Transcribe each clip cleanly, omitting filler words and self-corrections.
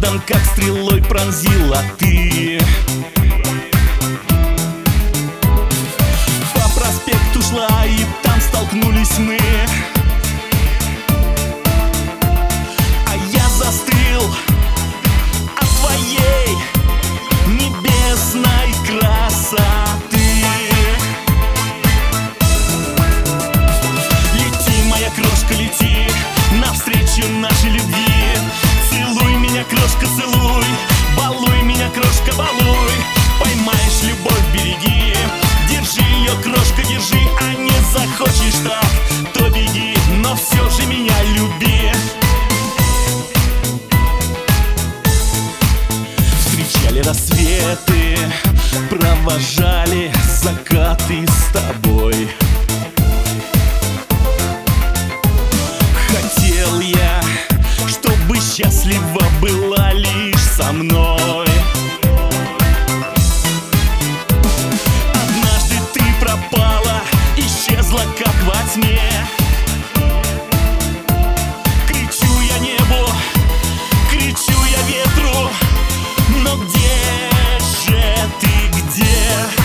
взглядом, как стрелой пронзила ты. По проспекту шла, и там столкнулись мы. А я застыл от твоей небесной красоты. Лети, моя крошка, лети навстречу нашей любви. Целуй меня, крошка, целуй, балуй меня, крошка, балуй. Поймаешь любовь, береги, держи ее, крошка, держи. А не захочешь так, то беги, но все же меня люби. Встречали рассветы, провожали закаты с тобой. Хотел я, чтобы счастлива была лишь со мной. Однажды ты пропала, исчезла как во тьме. Кричу я небу, кричу я ветру, но где же ты, где?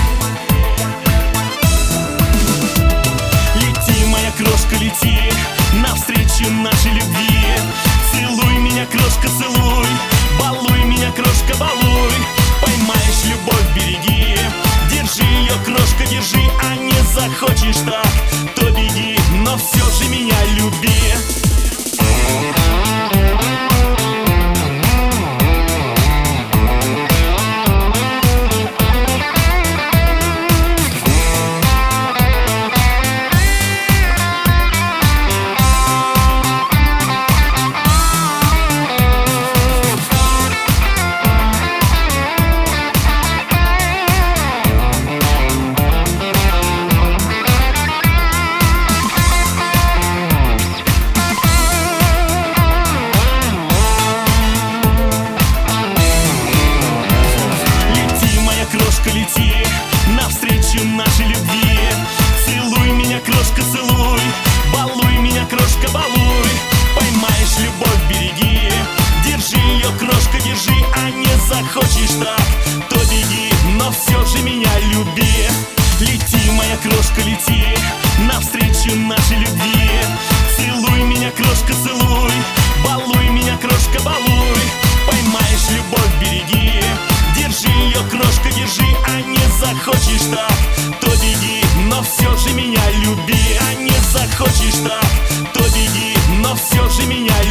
Лети, моя крошка, лети навстречу нашей любви. Целуй меня, крошка, целуй, балуй меня, крошка, балуй. Поймаешь любовь, береги, держи ее, крошка, держи. А не захочешь так, то беги, но все же меня люби. Лети навстречу нашей любви. Целуй меня, крошка, целуй, балуй меня, крошка, балуй. Поймаешь любовь, береги, держи ее, крошка, держи. А не захочешь так, то беги, но все же меня люби. Лети, моя крошка, лети навстречу нашей любви. Целуй меня, крошка, целуй, балуй меня, крошка, балуй. Поймаешь любовь, береги, держи ее, крошка, держи. А не захочешь так, то беги, но все же меня люби. А не захочешь так, то беги, но все же меня